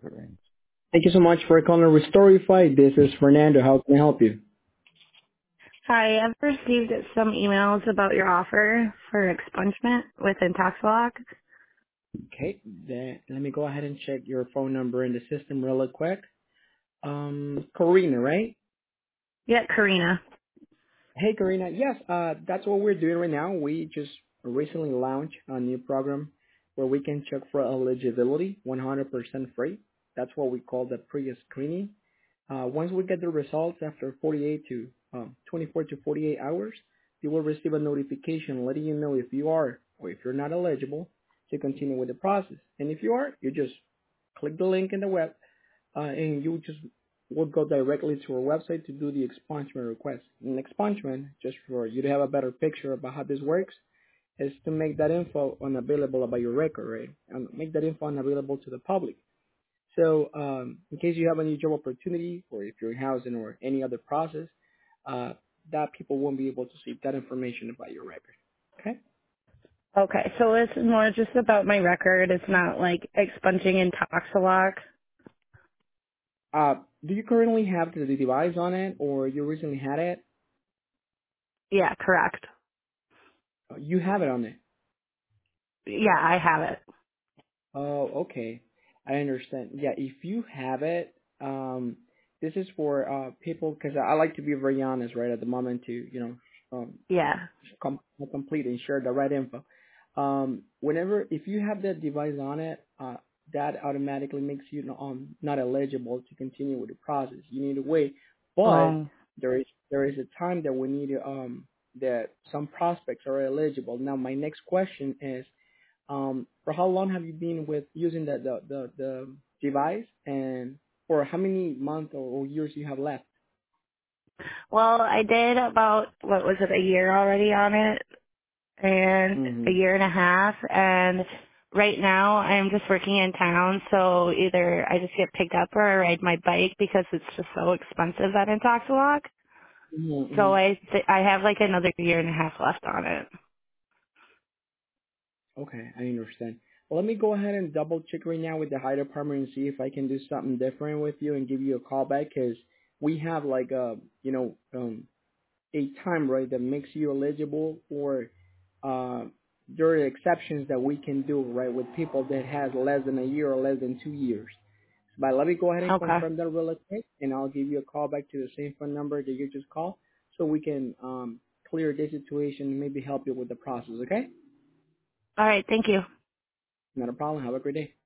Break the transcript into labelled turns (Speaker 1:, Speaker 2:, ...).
Speaker 1: Thank you so much for calling Restorify. This is Fernando. How can I help you?
Speaker 2: Hi, I've received some emails about your offer for expungement with Intoxilock.
Speaker 1: Okay, then let me go ahead and check your phone number in the system really quick. Karina, right?
Speaker 2: Yeah, Karina.
Speaker 1: Hey, Karina. Yes, that's what we're doing right now. We just recently launched a new program where we can check for eligibility, 100% free. That's what we call the pre-screening. Once we get the results after 48 to 24 to 48 hours, you will receive a notification letting you know if you are or if you're not eligible to continue with the process. And if you are, you just click the link in the web and you just will go directly to our website to do the expungement request. And expungement, just for you to have a better picture about how this works, is to make that info unavailable about your record, right? And make that info unavailable to the public. So, in case you have a new job opportunity, or if you're in housing or any other process, uh, that people won't be able to see that information about your record. Okay.
Speaker 2: Okay, so it's more just about my record. It's not like expunging Intoxilock.
Speaker 1: Do you currently have the device on it, or you recently had it?
Speaker 2: Yeah, correct.
Speaker 1: You have it on it.
Speaker 2: Yeah, I have it.
Speaker 1: Oh, okay. I understand. Yeah, if you have it, this is for people because I like to be very honest, right, at the moment to
Speaker 2: Yeah.
Speaker 1: complete and share the right info. Whenever if you have that device on it, that automatically makes you not eligible to continue with the process. You need to wait, but
Speaker 2: Oh.
Speaker 1: there is a time that we need to that some prospects are eligible. Now, my next question is for how long have you been with using the device, and for how many months or years you have left?
Speaker 2: Well, I did about, what was it, a year already on it, and a
Speaker 1: Mm-hmm.
Speaker 2: year and a half, and right now I'm just working in town, so either I just get picked up or I ride my bike because it's just so expensive at Intoxilock. So
Speaker 1: Mm-hmm.
Speaker 2: I have like another year and a half left on it.
Speaker 1: Okay, I understand. Well, let me go ahead and double check right now with the high department and see if I can do something different with you and give you a call back because we have like a time right that makes you eligible or uh, there are exceptions that we can do right with people that has less than a year or less than 2 years. But let me go ahead and
Speaker 2: Okay.
Speaker 1: confirm that really quick, and I'll give you a call back to the same phone number that you just called, so we can clear this situation and maybe help you with the process. Okay?
Speaker 2: All right. Thank you.
Speaker 1: Not a problem. Have a great day.